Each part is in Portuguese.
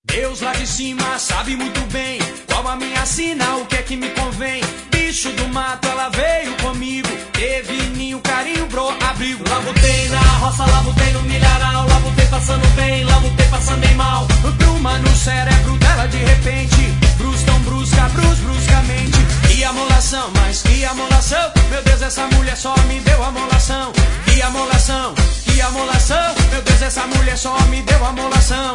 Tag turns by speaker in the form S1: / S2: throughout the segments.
S1: Deus lá de cima sabe muito bem qual a minha sina, o que é que me convém. Bicho do mato, ela veio comigo, teve ninho, carinho, bro, abrigo.
S2: Lá botei na roça, lá botei no milharal, lá botei passando bem, lá botei passando bem mal.
S1: Bruma no cérebro dela de repente, brus tão brusca, bruscamente. Que amolação, mas que amolação, meu Deus, essa mulher só me deu amolação. Que amolação, meu Deus, essa mulher só me deu amolação.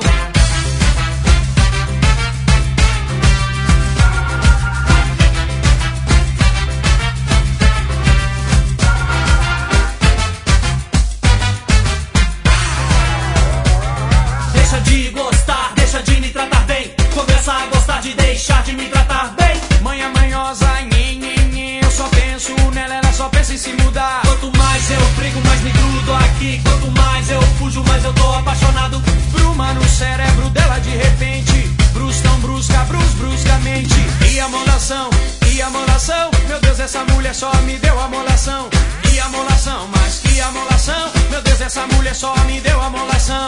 S2: Deixa de gostar, deixa de me tratar bem, começa a gostar de deixar de me tratar bem.
S1: Manha manhosa, eu só penso nela, ela só pensa em se mudar.
S2: Quanto mais eu brigo, mais me grudo aqui, quanto mais eu fujo, mais eu tô apaixonado.
S1: Bruma no cérebro dela de repente, brus tão brusca, bruscamente. Que amolação, meu Deus, essa mulher só me deu amolação. Que amolação, mas que amolação, meu Deus, essa mulher só me deu amolação.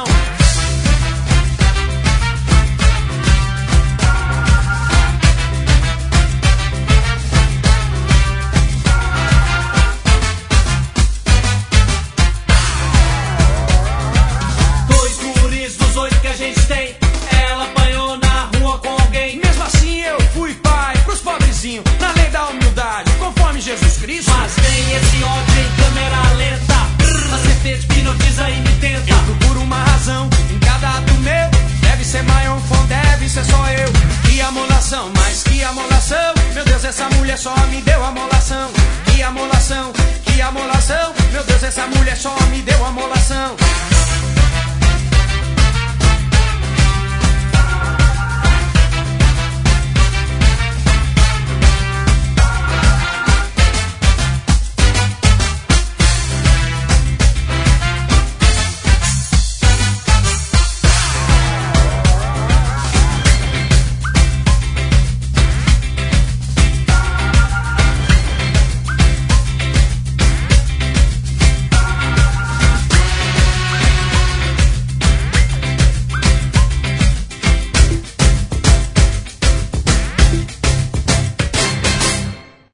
S2: Que a gente tem, ela apanhou na rua com alguém.
S1: Mesmo assim eu fui pai pros pobrezinhos, na lei da humildade, conforme Jesus Cristo.
S2: Mas tem esse ódio em câmera lenta, a certeza hipnotiza e me tenta.
S1: Eu procuro uma razão em cada ato meu, deve ser maior fã, deve ser só eu. Que amolação, mas que amolação, meu Deus, essa mulher só me deu amolação. Que amolação, meu Deus, essa mulher só me deu amolação.